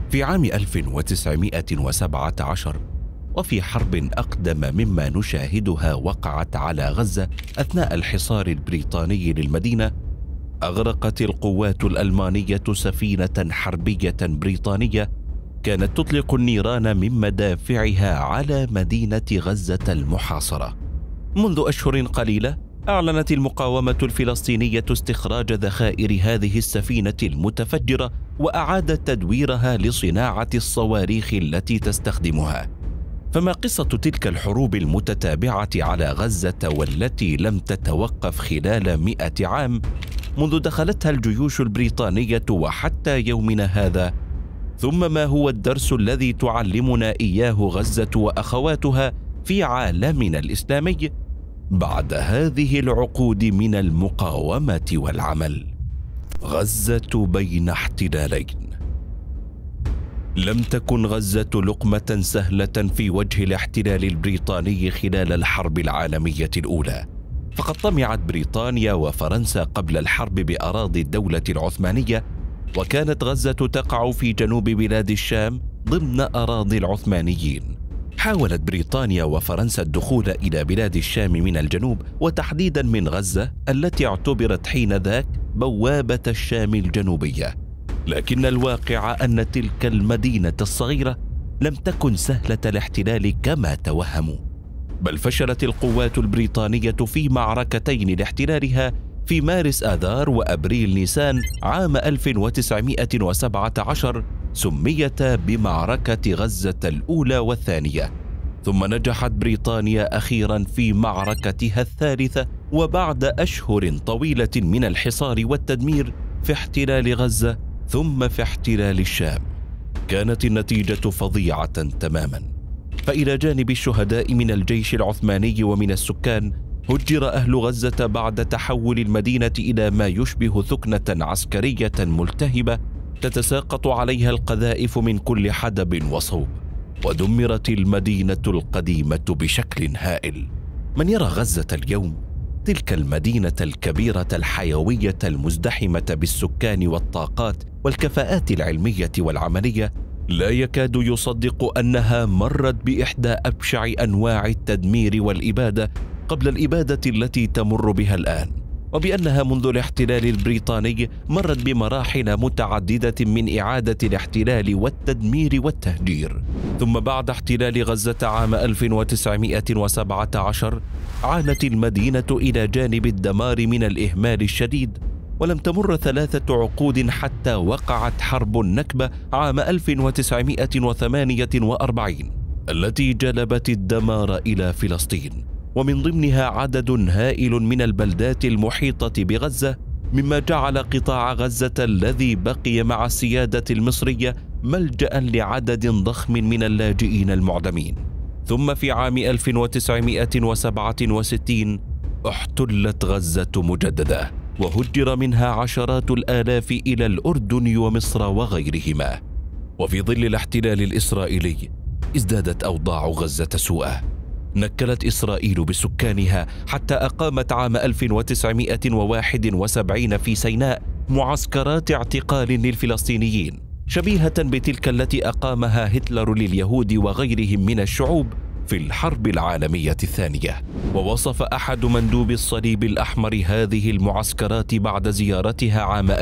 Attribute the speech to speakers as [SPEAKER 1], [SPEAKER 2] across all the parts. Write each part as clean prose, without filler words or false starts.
[SPEAKER 1] في عام 1917 وفي حرب أقدم مما نشاهدها وقعت على غزة أثناء الحصار البريطاني للمدينة، أغرقت القوات الألمانية سفينة حربية بريطانية كانت تطلق النيران من مدافعها على مدينة غزة المحاصرة. منذ أشهر قليلة أعلنت المقاومة الفلسطينية استخراج ذخائر هذه السفينة المتفجرة وأعادت تدويرها لصناعة الصواريخ التي تستخدمها. فما قصة تلك الحروب المتتابعة على غزة والتي لم تتوقف خلال 100 عام منذ دخلتها الجيوش البريطانية وحتى يومنا هذا؟ ثم ما هو الدرس الذي تعلمنا إياه غزة وأخواتها في عالمنا الإسلامي بعد هذه العقود من المقاومة والعمل؟ غزة بين احتلالين. لم تكن غزة لقمة سهلة في وجه الاحتلال البريطاني خلال الحرب العالمية الأولى، فقد طمعت بريطانيا وفرنسا قبل الحرب بأراضي الدولة العثمانية، وكانت غزة تقع في جنوب بلاد الشام ضمن أراضي العثمانيين. حاولت بريطانيا وفرنسا الدخول إلى بلاد الشام من الجنوب، وتحديدا من غزة التي اعتبرت حينذاك بوابة الشام الجنوبية، لكن الواقع أن تلك المدينة الصغيرة لم تكن سهلة الاحتلال كما توهموا، بل فشلت القوات البريطانية في معركتين لاحتلالها في مارس آذار وأبريل نيسان عام 1917، سميتا بمعركة غزة الأولى والثانية. ثم نجحت بريطانيا أخيرا في معركتها الثالثة، وبعد أشهر طويلة من الحصار والتدمير في احتلال غزة ثم في احتلال الشام، كانت النتيجة فظيعة تماما. فإلى جانب الشهداء من الجيش العثماني ومن السكان، هجر أهل غزة بعد تحول المدينة إلى ما يشبه ثكنة عسكرية ملتهبة تتساقط عليها القذائف من كل حدب وصوب، ودمرت المدينة القديمة بشكل هائل. من يرى غزة اليوم، تلك المدينة الكبيرة الحيوية المزدحمة بالسكان والطاقات والكفاءات العلمية والعملية، لا يكاد يصدق أنها مرت بإحدى أبشع أنواع التدمير والإبادة قبل الإبادة التي تمر بها الآن، وبأنها منذ الاحتلال البريطاني مرت بمراحل متعددة من إعادة الاحتلال والتدمير والتهجير. ثم بعد احتلال غزة عام 1917 عانت المدينة إلى جانب الدمار من الإهمال الشديد، ولم تمر 3 عقود حتى وقعت حرب النكبة عام 1948 التي جلبت الدمار إلى فلسطين، ومن ضمنها عدد هائل من البلدات المحيطة بغزة، مما جعل قطاع غزة الذي بقي مع السيادة المصرية ملجأ لعدد ضخم من اللاجئين المعدمين. ثم في عام 1967 احتلت غزة مجددا، وهجر منها عشرات الآلاف إلى الأردن ومصر وغيرهما. وفي ظل الاحتلال الإسرائيلي ازدادت أوضاع غزة سوءا. نكلت إسرائيل بسكانها حتى أقامت عام 1971 في سيناء معسكرات اعتقال للفلسطينيين شبيهة بتلك التي أقامها هتلر لليهود وغيرهم من الشعوب في الحرب العالمية الثانية. ووصف أحد مندوبي الصليب الأحمر هذه المعسكرات بعد زيارتها عام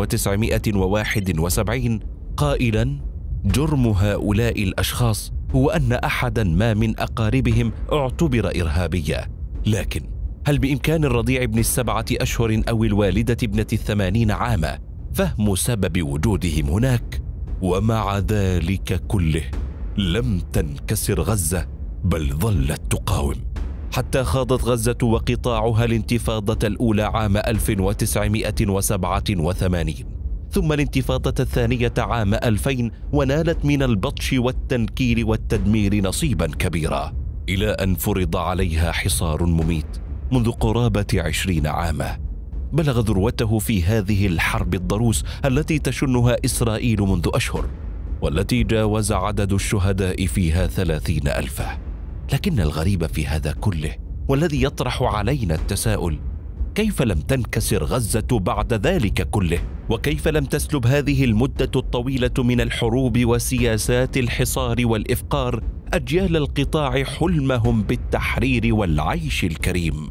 [SPEAKER 1] 1971 قائلا: جرم هؤلاء الأشخاص هو أن أحدا ما من أقاربهم اعتبر إرهابيا، لكن هل بإمكان الرضيع ابن 7 أشهر أو الوالدة ابنة 80 عاما فهم سبب وجودهم هناك؟ ومع ذلك كله لم تنكسر غزة، بل ظلت تقاوم حتى خاضت غزة وقطاعها الانتفاضة الأولى عام 1987، ثم الانتفاضة الثانية عام 2000، ونالت من البطش والتنكيل والتدمير نصيبا كبيرا، إلى أن فرض عليها حصار مميت منذ قرابة 20 عاما بلغ ذروته في هذه الحرب الضروس التي تشنها إسرائيل منذ أشهر، والتي جاوز عدد الشهداء فيها 30,000. لكن الغريب في هذا كله والذي يطرح علينا التساؤل: كيف لم تنكسر غزة بعد ذلك كله؟ وكيف لم تسلب هذه المدة الطويلة من الحروب وسياسات الحصار والإفقار أجيال القطاع حلمهم بالتحرير والعيش الكريم.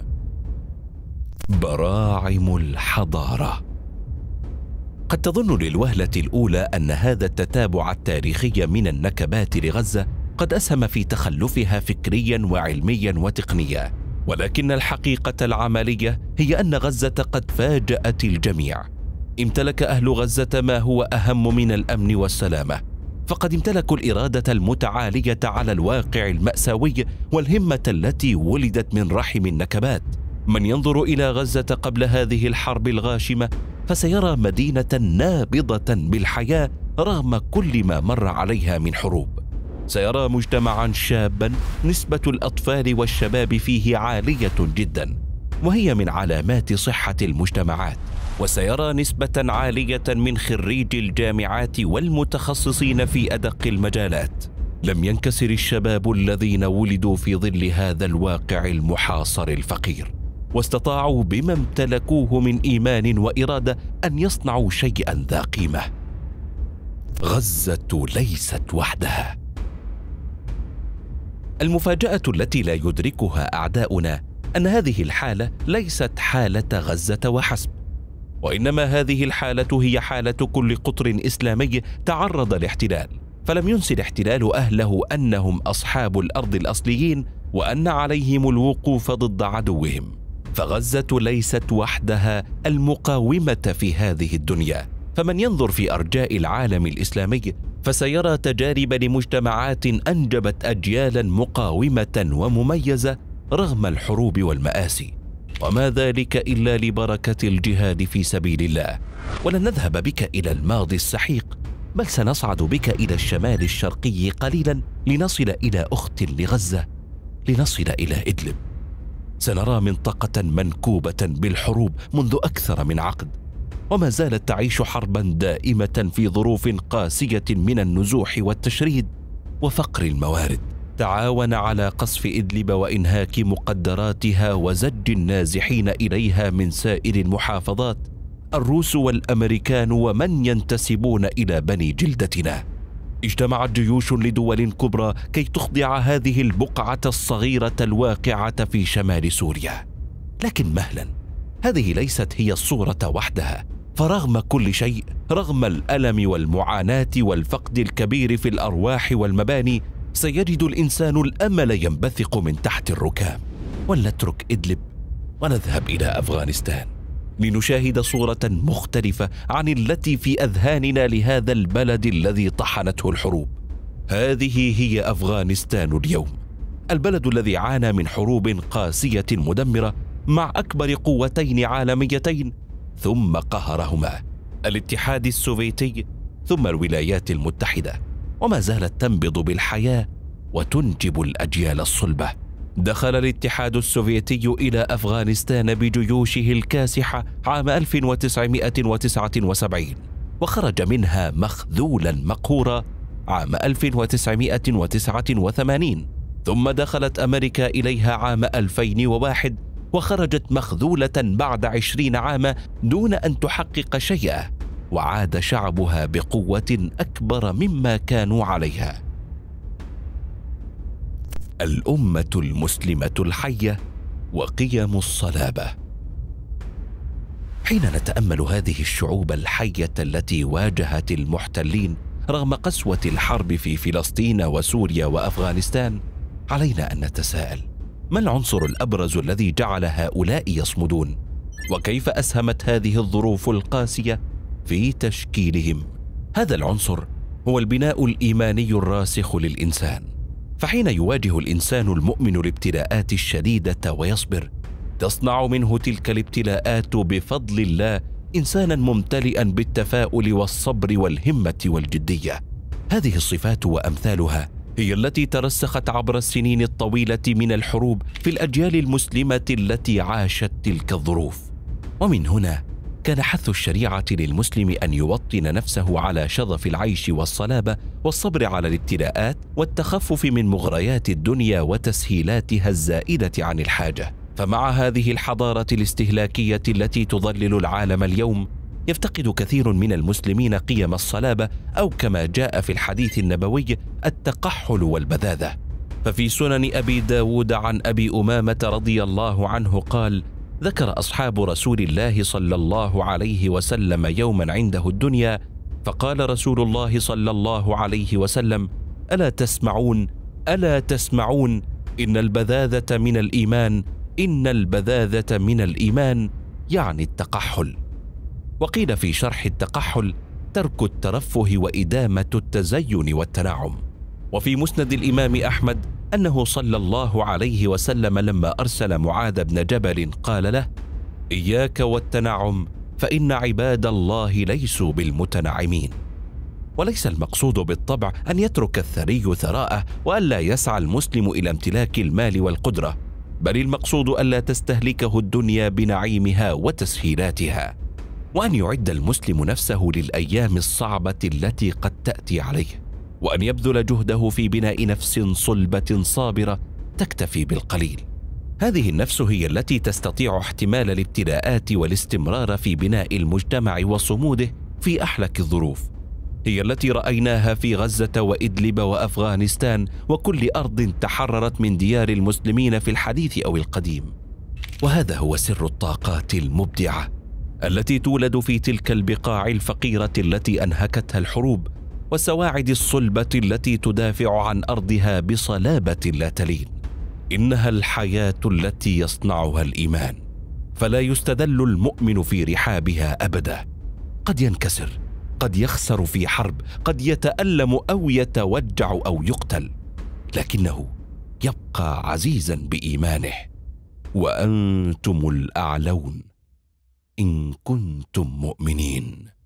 [SPEAKER 1] براعم الحضارة. قد تظن للوهلة الأولى أن هذا التتابع التاريخي من النكبات لغزة قد أسهم في تخلفها فكريا وعلميا وتقنيا، ولكن الحقيقة العملية هي أن غزة قد فاجأت الجميع. امتلك أهل غزة ما هو أهم من الأمن والسلامة، فقد امتلكوا الإرادة المتعالية على الواقع المأساوي والهمة التي ولدت من رحم النكبات. من ينظر إلى غزة قبل هذه الحرب الغاشمة فسيرى مدينة نابضة بالحياة رغم كل ما مر عليها من حروب. سيرى مجتمعا شابا نسبة الأطفال والشباب فيه عالية جدا، وهي من علامات صحة المجتمعات. وسيرى نسبة عالية من خريجي الجامعات والمتخصصين في أدق المجالات. لم ينكسر الشباب الذين ولدوا في ظل هذا الواقع المحاصر الفقير، واستطاعوا بما امتلكوه من إيمان وإرادة أن يصنعوا شيئا ذا قيمة. غزة ليست وحدها. المفاجأة التي لا يدركها أعداؤنا أن هذه الحالة ليست حالة غزة وحسب، وإنما هذه الحالة هي حالة كل قطر إسلامي تعرض لاحتلال، فلم ينس الاحتلال أهله أنهم أصحاب الأرض الأصليين وأن عليهم الوقوف ضد عدوهم. فغزة ليست وحدها المقاومة في هذه الدنيا، فمن ينظر في أرجاء العالم الإسلامي فسيرى تجارب لمجتمعات أنجبت أجيالا مقاومة ومميزة رغم الحروب والمآسي، وما ذلك إلا لبركة الجهاد في سبيل الله. ولن نذهب بك إلى الماضي السحيق، بل سنصعد بك إلى الشمال الشرقي قليلا لنصل إلى أخت لغزة، لنصل إلى إدلب. سنرى منطقة منكوبة بالحروب منذ أكثر من عقد، وما زالت تعيش حربا دائمة في ظروف قاسية من النزوح والتشريد وفقر الموارد. تعاون على قصف إدلب وإنهاك مقدراتها وزج النازحين إليها من سائر المحافظات الروس والأمريكان ومن ينتسبون إلى بني جلدتنا. اجتمعت جيوش لدول كبرى كي تخضع هذه البقعة الصغيرة الواقعة في شمال سوريا. لكن مهلا، هذه ليست هي الصورة وحدها، فرغم كل شيء، رغم الألم والمعاناة والفقد الكبير في الأرواح والمباني، سيجد الإنسان الأمل ينبثق من تحت الركام. ولنترك إدلب ونذهب إلى أفغانستان لنشاهد صورة مختلفة عن التي في أذهاننا لهذا البلد الذي طحنته الحروب. هذه هي أفغانستان اليوم، البلد الذي عانى من حروب قاسية مدمرة مع أكبر قوتين عالميتين ثم قهرهما، الاتحاد السوفيتي ثم الولايات المتحدة، وما زالت تنبض بالحياة وتنجب الأجيال الصلبة. دخل الاتحاد السوفيتي إلى أفغانستان بجيوشه الكاسحة عام 1979 وخرج منها مخذولا مقهورا عام 1989، ثم دخلت أمريكا إليها عام 2001 وخرجت مخذولة بعد 20 عاما دون أن تحقق شيئا، وعاد شعبها بقوة أكبر مما كانوا عليها. الأمة المسلمة الحية وقيم الصلابة. حين نتأمل هذه الشعوب الحية التي واجهت المحتلين رغم قسوة الحرب في فلسطين وسوريا وأفغانستان، علينا أن نتساءل: ما العنصر الأبرز الذي جعل هؤلاء يصمدون؟ وكيف أسهمت هذه الظروف القاسية في تشكيلهم؟ هذا العنصر هو البناء الإيماني الراسخ للإنسان. فحين يواجه الإنسان المؤمن الابتلاءات الشديدة ويصبر، تصنع منه تلك الابتلاءات بفضل الله إنسانا ممتلئا بالتفاؤل والصبر والهمة والجدية. هذه الصفات وأمثالها هي التي ترسخت عبر السنين الطويلة من الحروب في الأجيال المسلمة التي عاشت تلك الظروف. ومن هنا كان حث الشريعة للمسلم أن يوطن نفسه على شظف العيش والصلابة والصبر على الابتلاءات والتخفف من مغريات الدنيا وتسهيلاتها الزائدة عن الحاجة. فمع هذه الحضارة الاستهلاكية التي تضلل العالم اليوم، يفتقد كثير من المسلمين قيم الصلابة، أو كما جاء في الحديث النبوي التقحل والبذاذة. ففي سنن أبي داود عن أبي أمامة رضي الله عنه قال: ذكر أصحاب رسول الله صلى الله عليه وسلم يوما عنده الدنيا، فقال رسول الله صلى الله عليه وسلم: ألا تسمعون ألا تسمعون إن البذاذة من الإيمان، إن البذاذة من الإيمان، يعني التقحل. وقيل في شرح التقحل: ترك الترفه وإدامة التزين والتنعم. وفي مسند الإمام أحمد أنه صلى الله عليه وسلم لما أرسل معاذ بن جبل قال له: إياك والتنعم، فإن عباد الله ليسوا بالمتنعمين. وليس المقصود بالطبع أن يترك الثري ثراءه وألا يسعى المسلم إلى امتلاك المال والقدرة، بل المقصود ألا تستهلكه الدنيا بنعيمها وتسهيلاتها، وأن يعد المسلم نفسه للأيام الصعبة التي قد تأتي عليه، وأن يبذل جهده في بناء نفس صلبة صابرة تكتفي بالقليل. هذه النفس هي التي تستطيع احتمال الابتلاءات والاستمرار في بناء المجتمع وصموده في أحلك الظروف. هي التي رأيناها في غزة وإدلب وأفغانستان وكل أرض تحررت من ديار المسلمين في الحديث أو القديم. وهذا هو سر الطاقات المبدعة التي تولد في تلك البقاع الفقيرة التي أنهكتها الحروب، والسواعد الصلبة التي تدافع عن أرضها بصلابة لا تلين. إنها الحياة التي يصنعها الإيمان، فلا يستذل المؤمن في رحابها أبدا. قد ينكسر، قد يخسر في حرب، قد يتألم أو يتوجع أو يقتل، لكنه يبقى عزيزا بإيمانه. وأنتم الأعلون إن كنتم مؤمنين.